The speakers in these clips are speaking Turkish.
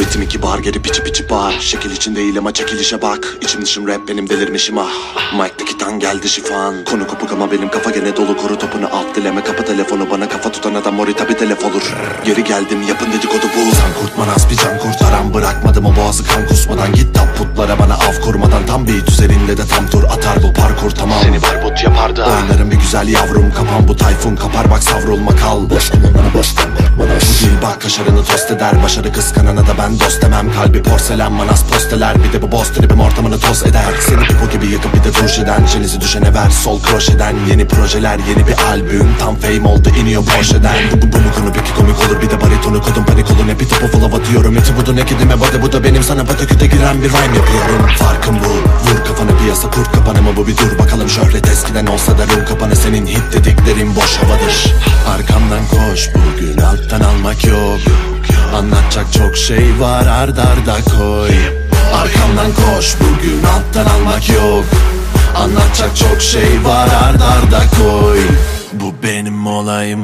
Ritmi kibar geri piçi piçi bağır. Şekil için değil ama çekilişe bak. İçim dışım rap benim delirmişim ah. Mike'daki tan geldi şifan. Konu kopuk ama benim kafa gene dolu. Koru topunu alt dileme kapa telefonu. Bana kafa tutan adam mori tabi telef olur. Geri geldim yapın dedikodu bu. Sen kurtman az bir can kurtaran. Bırakmadım o boğazı kan kusmadan. Git tap putlara bana av kurmadan. Tam beat üzerinde de tam tur atar bu parkur tamam. Seni barbut yapardı. Oynarım bir güzel yavrum kapan bu tayfun. Kapar bak savrulma kal. Boş kullanana boştan bakmana. Bu dil bak kaşarını tost eder. Başarı kıskanana da ben dost demem. Kalbi porselen manas posteler. Bir de bu boss tripim ortamını toz eder. Seni pipo gibi yakıp bir de duş eden. Çenizi düşene ver sol kroşeden. Yeni projeler yeni bir albüm. Tam fame oldu iniyor Porsche'den. Bu konu peki komik olur bir de baritonu kodum panik olun. Hep bir topu full atıyorum. Eti budu ne kedime body bu da benim sana pataküte giren bir rhyme yapıyorum. Farkım bu vur kafana piyasa kurt kapanı mı bu bir dur bakalım. Şöhret eskiden olsa da rum kapanı senin hit dediklerin boş havadır. Arkamdan koş bugün alttan almak yok. Anlatacak çok şey var ard arda koy. Arkamdan koş bugün alttan almak yok. Anlatacak çok şey var ard arda koy. Bu benim olayım.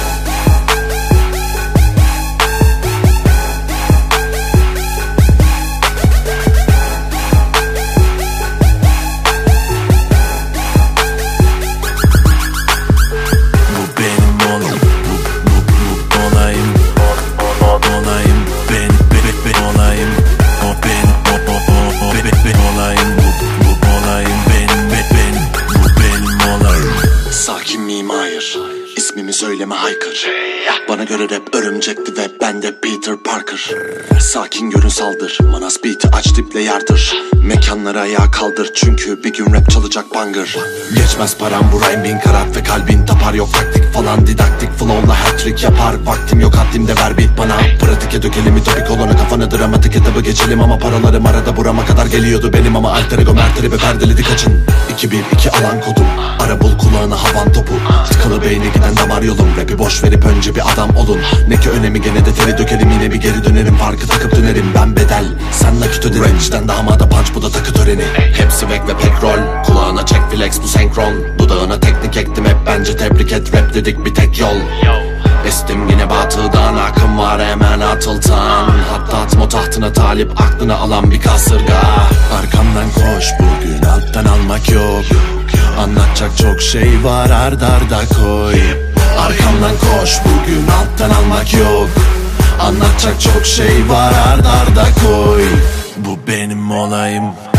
Sakin miyim? Hayır. İsmimi söyleme haykır. Bana göre rap örümcekti ve ben de Peter Parker. Sakin görün saldır. Manas beat'i aç diple yardır. Mekanları ayağa kaldır. Çünkü bir gün rap çalacak banger. Geçmez param bu rhyme bin karat ve kalbin tapar. Yok taktik falan didaktik flow'la hat-trick yapar. Vaktim yok haddimde ver beat bana. Pratike dökelim ütopik olana kafanı dramatik etabı geçelim. Ama paralarım arada burama kadar geliyordu benim. Ama alter ego mertleri ve perdeledi kaçın. 2-1-2 alan kodum. Ara bul kulağına havan topu. Tıkalı beyni giden damar yolum. Rap'i boş verip önce bir adam olun. Ne ki önemi gene de teri dökelim. Yine bir geri dönerim farkı takıp dönerim. Ben bedel sen nakit öderim. Range'den damada punch bu da takı töreni. Hepsi vek ve pek rol. Kulağına çek flex bu senkron. Dudağına teknik ektim hep bence tebrik et. Rap dedik bir tek yol. Estim yine batıdan akım var hemen atıltan. Hatta atma tahtına talip aklını alan bir kasırga. Arkamdan koş bugün alttan almak yok. Anlatacak çok şey var ard arda koy. Arkamdan koş bugün alttan almak yok. Anlatacak çok şey var ard arda koy. Bu benim olayım.